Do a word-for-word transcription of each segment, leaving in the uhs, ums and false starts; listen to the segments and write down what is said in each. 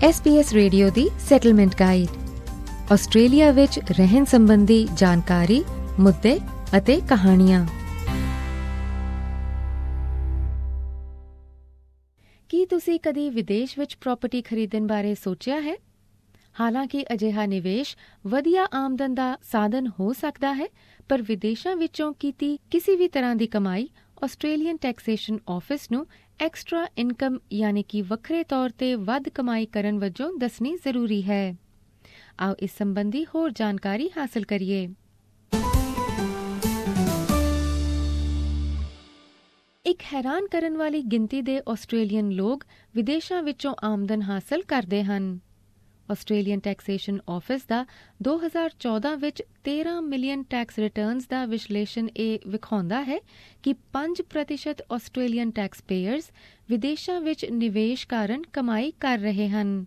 S B S radio ਦੀ settlement guide, Australia ਵਿੱਚ ਰਹਿਣ ਸੰਬੰਧੀ ਜਾਣਕਾਰੀ, ਮੁੱਦੇ ਅਤੇ ਕਹਾਣੀਆਂ। ਕੀ ਤੁਸੀਂ ਕਦੀ ਵਿਦੇਸ਼ ਵਿੱਚ ਪ੍ਰਾਪਰਟੀ ਖਰੀਦਣ ਬਾਰੇ ਸੋਚਿਆ ਹੈ? ਹਾਲਾਂਕਿ ਅਜਿਹਾ ਨਿਵੇਸ਼ ਵਧੀਆ ਆਮਦਨ ਦਾ ਸਾਧਨ ਹੋ ਸਕਦਾ ਹੈ, ਪਰ ਵਿਦੇਸ਼ਾਂ ਵਿੱਚੋਂ ਕੀਤੀ ਕਿਸੇ ਵੀ ਤਰ੍ਹਾਂ ਦੀ ਕਮਾਈ ਆਸਟ੍ਰੇਲੀਅਨ ਟੈਕਸੇਸ਼ਨ ਆਫਿਸ ਨੂੰ ਐਕਸਟਰਾ ਇਨਕਮ ਯਾਨੀ ਕਿ ਵੱਖਰੇ ਤੌਰ ਤੇ ਵੱਧ ਕਮਾਈ ਕਰਨ ਵਜੋਂ ਦੱਸਣੀ ਜ਼ਰੂਰੀ ਹੈ। ਆਓ ਇਸ ਸੰਬੰਧੀ ਹੋਰ ਜਾਣਕਾਰੀ ਹਾਸਲ ਕਰੀਏ। ਇੱਕ ਹੈਰਾਨ ਕਰਨ ਵਾਲੀ ਗਿਣਤੀ ਦੇ ਆਸਟ੍ਰੇਲੀਅਨ ਲੋਕ ਵਿਦੇਸ਼ਾਂ ਵਿੱਚੋਂ ਆਮਦਨ ਹਾਸਲ ਕਰਦੇ ਹਨ। ਆਸਟ੍ਰੇਲੀਅਨ ਟੈਕਸੇਸ਼ਨ ਆਫਿਸ ਦਾ ਦੋ ਹਜ਼ਾਰ ਚੌਦਾਂ ਵਿੱਚ ਤੇਰਾਂ ਮਿਲੀਅਨ ਟੈਕਸ ਰਿਟਰਨਸ ਦਾ ਵਿਸ਼ਲੇਸ਼ਣ ਇਹ ਵਿਖਾਉਂਦਾ ਹੈ ਕਿ ਪੰਜ ਪ੍ਰਤੀਸ਼ਤ ਆਸਟ੍ਰੇਲੀਅਨ ਟੈਕਸ ਪੇਅਰਸ ਵਿਦੇਸ਼ਾਂ ਵਿੱਚ ਨਿਵੇਸ਼ ਕਾਰਨ ਕਮਾਈ ਕਰ ਰਹੇ ਹਨ।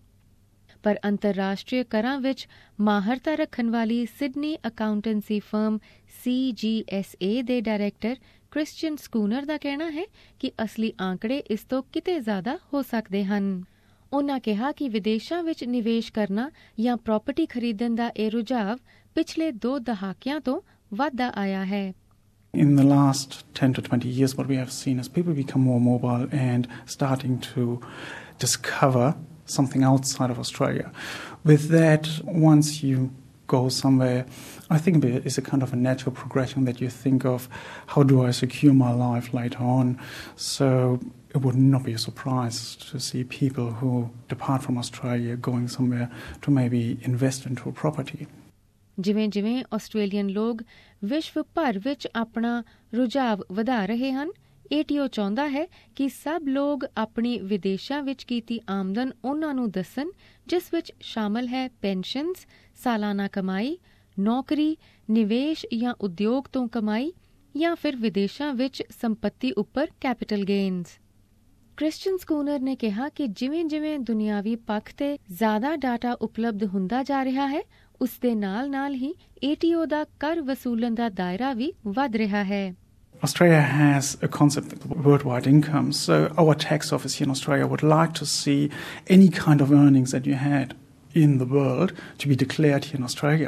ਪਰ ਅੰਤਰਰਾਸ਼ਟਰੀ ਕਰਾਂ ਵਿੱਚ ਮਾਹਰਤਾ ਰੱਖਣ ਵਾਲੀ Sydney accountancy firm C G S A ਦੇ ਡਾਇਰੈਕਟਰ ਕ੍ਰਿਸਚੀਅਨ ਸਕੂਨਰ ਦਾ ਕਹਿਣਾ ਹੈ ਕਿ ਅਸਲੀ ਆંકੜੇ ਇਸ ਤੋਂ ਕਿਤੇ ਜ਼ਿਆਦਾ ਹੋ ਸਕਦੇ ਹਨ। ਉਨ੍ਹਾਂ ਕਿਹਾ ਕਿ ਵਿਦੇਸ਼ਾਂ ਵਿੱਚ ਨਿਵੇਸ਼ ਕਰਨਾ ਜਾਂ ਪ੍ਰਾਪਰਟੀ ਖਰੀਦਣ ਦਾ ਇਹ ਰੁਝਾਵ ਪਿਛਲੇ ਦੋ ਦਹਾਕਿਆਂ ਤੋਂ ਵੱਧਦਾ ਆਇਆ ਹੈ। In the last ten to twenty years, what we have seen is people become more mobile and starting to discover something outside of Australia. With that, once you go somewhere, I think it's a kind of a natural progression that you think of, how do I secure my life later on? So it would not be a surprise to see people who depart from Australia going somewhere to maybe invest into a property. ਜਿਵੇਂ ਜਿਵੇਂ Australian ਲੋਕ ਵਿਸ਼ਵ ਭਰ ਵਿੱਚ ਆਪਣਾ ਰੁਝਾਵ ਵਧਾ ਰਹੇ ਹਨ, ਏ ਟੀ ਓ ਚਾਹੁੰਦਾ ਹੈ ਕਿ ਸਭ ਲੋਕ ਆਪਣੀ ਵਿਦੇਸ਼ਾਂ ਵਿੱਚ ਕੀਤੀ ਆਮਦਨ ਉਨ੍ਹਾਂ ਨੂੰ ਦੱਸਣ, ਜਿਸ ਵਿੱਚ ਸ਼ਾਮਲ ਹੈ ਪੈਨਸ਼ਨਸ, ਸਾਲਾਨਾ ਕਮਾਈ, ਨੌਕਰੀ, ਨਿਵੇਸ਼ ਜਾਂ ਉਦਯੋਗ ਤੋਂ ਕਮਾਈ ਜਾਂ ਫਿਰ ਵਿਦੇਸ਼ਾਂ ਵਿੱਚ ਸੰਪੱਤੀ ਉੱਪਰ ਕੈਪੀਟਲ ਗੇਨਸ। ਕ੍ਰਿਸਚੀਅਨ ਸਕੂਨਰ ਨੇ ਕਿਹਾ ਕਿ ਜਿਵੇਂ ਜਿਵੇਂ ਦੁਨਿਆਵੀ ਪੱਖ ਤੇ ਜ਼ਿਆਦਾ ਡਾਟਾ ਉਪਲਬਧ ਹੁੰਦਾ ਜਾ ਰਿਹਾ ਹੈ, ਉਸ ਦੇ ਨਾਲ ਨਾਲ ਹੀ ਏ ਟੀ ਓ ਦਾ ਕਰ ਵਸੂਲਣ ਦਾ ਦਾਇਰਾ ਵੀ ਵੱਧ ਰਿਹਾ ਹੈ। Australia has a concept of worldwide income, so our tax office here in Australia would like to see any kind of earnings that you had in the world to be declared here in Australia.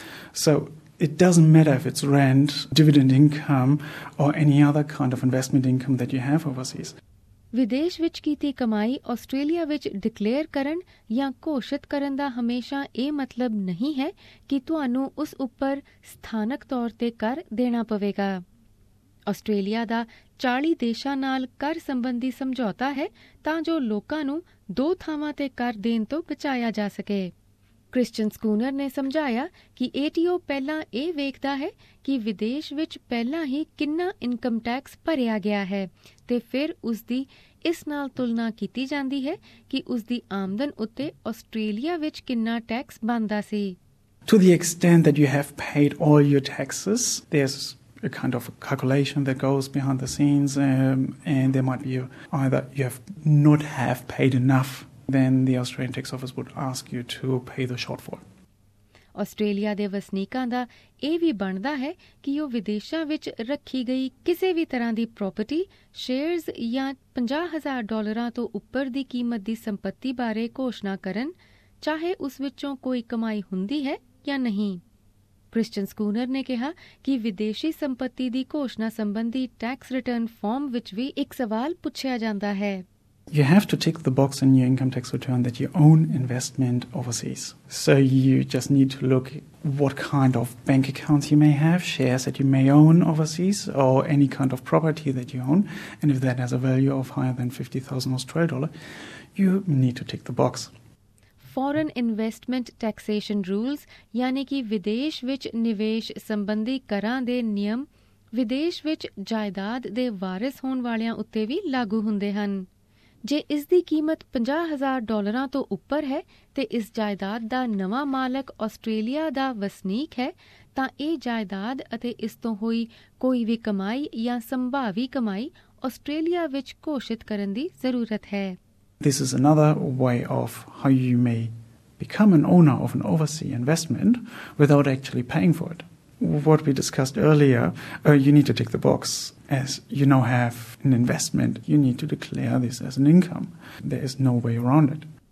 So it doesn't matter if it's rent, dividend income, or any other kind of investment income that you have overseas. ਵਿਦੇਸ਼ ਵਿੱਚ ਕੀਤੀ ਕਮਾਈ Australia ਵਿੱਚ declare ਕਰਨ ਜਾਂ ਘੋਸ਼ਿਤ ਕਰਨ ਦਾ ਹਮੇਸ਼ਾ ਇਹ ਮਤਲਬ ਨਹੀਂ ਹੈ ਕਿ ਤੁਹਾਨੂੰ ਉਸ ਉੱਪਰ ਸਥਾਨਕ ਤੌਰ ਤੇ ਕਰ ਦੇਣਾ ਪਵੇਗਾ। ਆਸਟ੍ਰੇਲੀਆ ਦਾ ਚਾਲੀ ਦੇਸ਼ਾਂ ਨਾਲ ਕਰ ਸੰਬੰਧੀ ਸਮਝੌਤਾ ਹੈ ਤਾਂ ਜੋ ਲੋਕਾਂ ਨੂੰ ਦੋ ਥਾਵਾਂ ਤੇ ਕਰ ਦੇਣ ਤੋਂ ਬਚਾਇਆ ਜਾ ਸਕੇ। ਕ੍ਰਿਸਚੀਅਨ ਸਕੂਨਰ ਨੇ ਸਮਝਾਇਆ ਕਿ ਏ ਟੀ ਓ ਪਹਿਲਾਂ ਇਹ ਵੇਖਦਾ ਹੈ ਕਿ ਵਿਦੇਸ਼ ਵਿੱਚ ਪਹਿਲਾਂ ਹੀ ਕਿੰਨਾ ਇਨਕਮ ਟੈਕਸ ਭਰਿਆ ਗਿਆ ਹੈ ਤੇ ਫਿਰ ਉਸ ਦੀ ਇਸ ਨਾਲ ਤੁਲਨਾ ਕੀਤੀ ਜਾਂਦੀ ਹੈ ਕਿ ਉਸ ਦੀ ਆਮਦਨ ਉੱਤੇ ਆਸਟ੍ਰੇਲੀਆ ਵਿੱਚ ਕਿੰਨਾ ਟੈਕਸ ਬਣਦਾ ਸੀ। To the extent that you have paid all your taxes, there's a kind of a calculation that goes behind the scenes, um, and there might be a, either you have not have paid enough, then the Australian Tax Office would ask you to pay the shortfall. Australia ਦੇ ਵਸਨੀਕਾਂ ਦਾ ਇਹ ਵੀ ਬਣਦਾ ਹੈ ਕਿ ਉਹ ਵਿਦੇਸ਼ਾਂ ਵਿੱਚ ਰੱਖੀ ਗਈ ਕਿਸੇ ਵੀ ਤਰ੍ਹਾਂ ਦੀ ਪ੍ਰਾਪਰਟੀ, ਸ਼ੇਅਰਜ਼ ਜਾਂ ਪੰਜਾਹ ਹਜ਼ਾਰ ਡਾਲਰਾਂ ਤੋਂ ਉੱਪਰ ਦੀ ਕੀਮਤ ਦੀ ਸੰਪੱਤੀ ਬਾਰੇ ਘੋਸ਼ਣਾ ਕਰਨ, ਚਾਹੇ ਉਸ ਵਿੱਚੋਂ ਕੋਈ ਕਮਾਈ ਹੁੰਦੀ ਹੈ ਜਾਂ ਨਹੀਂ। ਕ੍ਰਿਸਚੀਅਨ ਸਕੂਨਰ ਨੇ ਕਿਹਾ ਕਿ ਵਿਦੇਸ਼ੀ ਸੰਪੱਤੀ ਦੀ ਘੋਸ਼ਣਾ ਸੰਬੰਧੀ ਟੈਕਸ ਰਿਟਰਨ ਫਾਰਮ ਵਿੱਚ ਵੀ ਇੱਕ ਸਵਾਲ ਪੁੱਛਿਆ ਜਾਂਦਾ ਹੈ। You have to tick the box in your income tax return that you own investment overseas. So you just need to look what kind of bank accounts you may have, shares that you may own overseas, or any kind of property that you own. And if that has a value of higher than fifty thousand Australian dollar, you need to tick the box. Foreign Investment Taxation Rules ਯਾਨੀ ਕਿ ਵਿਦੇਸ਼ ਵਿੱਚ ਨਿਵੇਸ਼ ਸੰਬੰਧੀ ਕਰਾਂ ਦੇ ਨਿਯਮ ਵਿਦੇਸ਼ ਵਿੱਚ ਜਾਇਦਾਦ ਦੇ ਵਾਰਿਸ ਹੋਣ ਵਾਲਿਆਂ ਉੱਤੇ ਵੀ ਲਾਗੂ ਹੁੰਦੇ ਹਨ। ਜੇ ਇਸ ਦੀ ਕੀਮਤ ਪੰਜਾਹ ਹਜ਼ਾਰ ਡਾਲਰਾਂ ਤੋਂ ਉੱਪਰ ਹੈ ਤੇ ਇਸ ਜਾਇਦਾਦ ਦਾ ਨਵਾਂ ਮਾਲਕ ਆਸਟ੍ਰੇਲੀਆ ਦਾ ਵਸਨੀਕ ਹੈ, ਤਾਂ ਇਹ ਜਾਇਦਾਦ ਅਤੇ ਇਸ ਤੋਂ ਹੋਈ ਕੋਈ ਵੀ ਕਮਾਈ ਜਾਂ ਸੰਭਾਵੀ ਕਮਾਈ ਆਸਟ੍ਰੇਲੀਆ ਵਿੱਚ ਘੋਸ਼ਿਤ ਕਰਨ ਦੀ ਜ਼ਰੂਰਤ ਹੈ। This is another way of how you may become an owner of an overseas investment without actually paying for it. What we discussed earlier, uh, you need to tick the box. As you now have an investment, you need to declare this as an income. There is no way around it.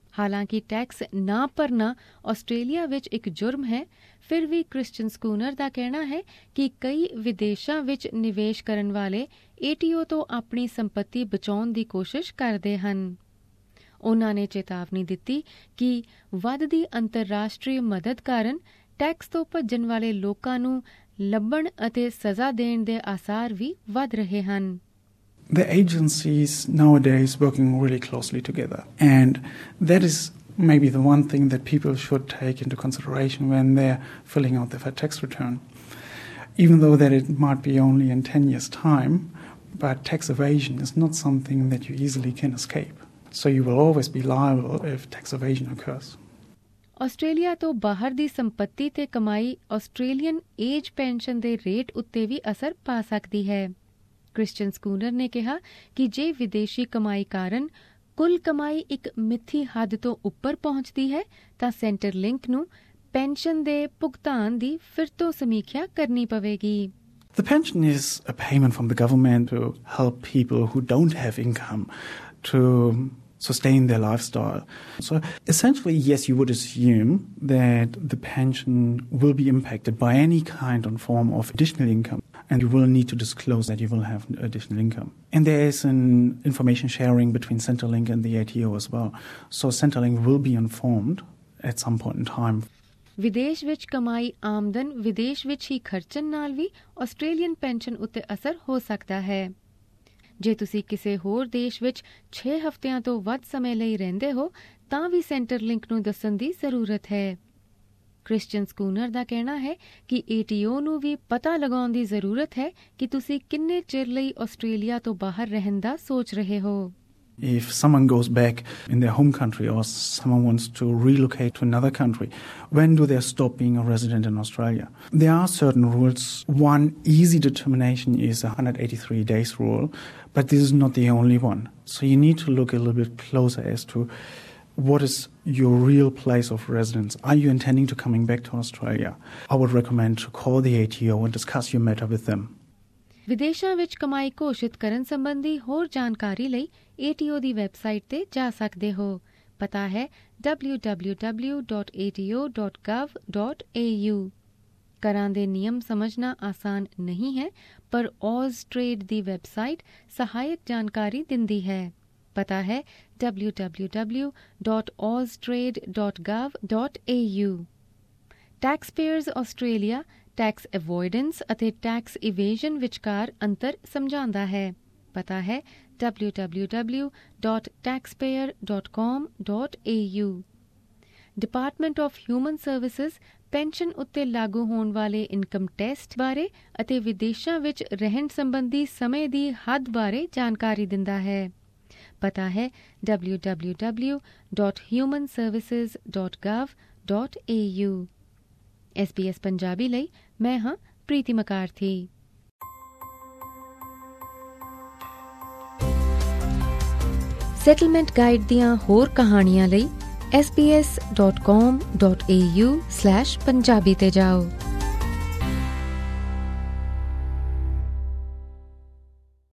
ਹਾਲਾਂਕਿ tax ਨਾ ਭਰਨਾ Australia ਵਿੱਚ ਇੱਕ ਜੁਰਮ ਹੈ, ਫਿਰ ਵੀ Christian schooner ਦਾ ਕਹਿਣਾ ਹੈ ਕਿ ਕਈ ਵਿਦੇਸ਼ਾਂ ਵਿੱਚ ਨਿਵੇਸ਼ ਕਰਨ ਵਾਲੇ ਏ ਟੀ ਓ ਤੋਂ ਆਪਣੀ ਸੰਪત્ਤੀ ਬਚਾਉਣ ਦੀ ਕੋਸ਼ਿਸ਼ ਕਰਦੇ ਹਨ। ਉਨ੍ਹਾਂ ਨੇ ਚੇਤਾਵਨੀ ਦਿੱਤੀ ਕਿ ਵੱਧਦੀ ਅੰਤਰਰਾਸ਼ਟਰੀ ਮਦਦ ਕਾਰਨ ਟੈਕਸ ਤੋਂ ਭੱਜਣ ਵਾਲੇ ਲੋਕਾਂ ਨੂੰ ਲੱਭਣ ਅਤੇ ਸਜ਼ਾ ਦੇਣ ਦੇ ਆਸਾਰ ਵੀ ਵੱਧ ਰਹੇ ਹਨ। The agencies nowadays working really closely together, and that is maybe the one thing that people should take into consideration when they're filling out their tax return. Even though that it might be only in ten years' time, but tax evasion is not something that you easily can escape. So you will always be liable if tax evasion occurs. Australia ਤੋਂ ਬਾਹਰ ਦੀ ਸੰਪत्ति ਤੇ ਕਮਾਈ Australian age pension ਦੇ rate ਉੱਤੇ ਵੀ ਅਸਰ ਪਾ ਸਕਦੀ ਹੈ। ਕ੍ਰਿਸਚਨ ਸਕੂਨਰ ਨੇ ਕਿਹਾ ਕਿ ਜੇ ਵਿਦੇਸ਼ੀ ਕਮਾਈ ਕਾਰਨ ਕੁੱਲ ਕਮਾਈ ਇੱਕ ਮਿੱਥੀ ਹੱਦ ਤੋਂ ਉੱਪਰ ਪਹੁੰਚਦੀ ਹੈ ਤਾਂ ਸੈਂਟਰਲਿੰਕ ਨੂੰ ਪੈਨਸ਼ਨ ਦੇ ਭੁਗਤਾਨ ਦੀ ਫਿਰ ਤੋਂ ਸਮੀਖਿਆ ਕਰਨੀ ਪਵੇਗੀ। The pension is a payment from the government to help people who don't have income to sustain their lifestyle. So essentially, yes, you would assume that the pension will be impacted by any kind or form of additional income, and you will need to disclose that you will have additional income. And there is an information sharing between Centrelink and the A T O as well. So Centrelink will be informed at some point in time. ਵਿਦੇਸ਼ ਵਿੱਚ ਕਮਾਈ ਆਮਦਨ ਵਿਦੇਸ਼ ਵਿੱਚ ਹੀ ਖਰਚਣ ਨਾਲ ਵੀ Australian pension ਉੱਤੇ ਅਸਰ ਹੋ ਸਕਦਾ ਹੈ। ਜੇ ਤੁਸੀਂ ਕਿਸੇ ਹੋਰ ਦੇਸ਼ ਵਿੱਚ ਛੇ ਹਫ਼ਤਿਆਂ ਤੋਂ ਵੱਧ ਸਮੇਂ ਲਈ ਰਹਿੰਦੇ ਹੋ ਤਾਂ ਵੀ ਸੈਂਟਰਲਿੰਕ ਨੂੰ ਦੱਸਣ ਦੀ ਜ਼ਰੂਰਤ ਹੈ। ਕ੍ਰਿਸਚਨ ਸਕੂਨਰ ਦਾ ਕਹਿਣਾ ਹੈ ਕਿ ਏ ਟੀ ਓ ਨੂੰ ਵੀ ਪਤਾ ਲਗਾਉਣ ਦੀ ਜ਼ਰੂਰਤ ਹੈ ਕਿ ਤੁਸੀਂ ਕਿੰਨੇ ਚਿਰ ਲਈ ਆਸਟ੍ਰੇਲੀਆ ਤੋਂ ਬਾਹਰ ਰਹਿਣ ਦਾ ਸੋਚ ਰਹੇ ਹੋ। If someone goes back in their home country or someone wants to relocate to another country, when do they stop being a resident in Australia? There are certain rules. One easy determination is a one hundred eighty-three days rule, but this is not the only one. So you need to look a little bit closer as to what is your real place of residence. Are you intending to coming back to Australia? I would recommend to call the A T O and discuss your matter with them. ਵਿਦੇਸ਼ਾਂ ਵਿੱਚ ਕਮਾਈ ਘੋਸ਼ਿਤ ਕਰਨ ਸੰਬੰਧੀ ਹੋਰ ਜਾਣਕਾਰੀ ਲਈ ਏ T ਓ ਦੀ website ਤੇ ਜਾ ਸਕਦੇ ਹੋ। ਪਤਾ ਹੈ W W W dot A T O dot gov dot A U. ਕਰਾਂ ਦੇ ਨਿਯਮ ਸਮਝਣਾ ਆਸਾਨ ਨਹੀਂ ਹੈ, ਪਰ ਔਜ਼ਟ੍ਰੇਡ ਦੀ ਵੈਬਸਾਈਟ ਸਹਾਇਕ ਜਾਣਕਾਰੀ ਦਿੰਦੀ ਹੈ। ਪਤਾ ਹੈ W W W dot austrade dot gov dot A U. Taxpayers Australia tax avoidance ਅਤੇ ਟੈਕਸ ਇਵੇਜ਼ਨ ਵਿਚਕਾਰ ਅੰਤਰ ਸਮਝਾਉਂਦਾ ਹੈ। ਪਤਾ ਹੈ W W W dot taxpayer dot com dot A U. Department of Human Services pension ਉੱਤੇ ਲਾਗੂ ਹੋਣ ਵਾਲੇ ਇਨਕਮ ਟੈਸਟ ਬਾਰੇ ਅਤੇ ਵਿਦੇਸ਼ਾਂ ਵਿੱਚ ਰਹਿਣ ਸੰਬੰਧੀ ਸਮੇਂ ਦੀ ਹੱਦ ਬਾਰੇ ਜਾਣਕਾਰੀ ਦਿੰਦਾ ਹੈ। ਪਤਾ ਹੈ W W W dot human services dot gov dot A U. S B S Punjabi ਲਈ ਮੈਂ ਹਾਂ ਪ੍ਰੀਤੀ ਮਕਾਰਥੀ। ਸੈਟਲਮੈਂਟ ਗਾਈਡ ਦੀਆਂ ਹੋਰ ਕਹਾਣੀਆਂ ਲਈ S B S dot com dot A U slash Punjabi ਤੇ ਜਾਓ।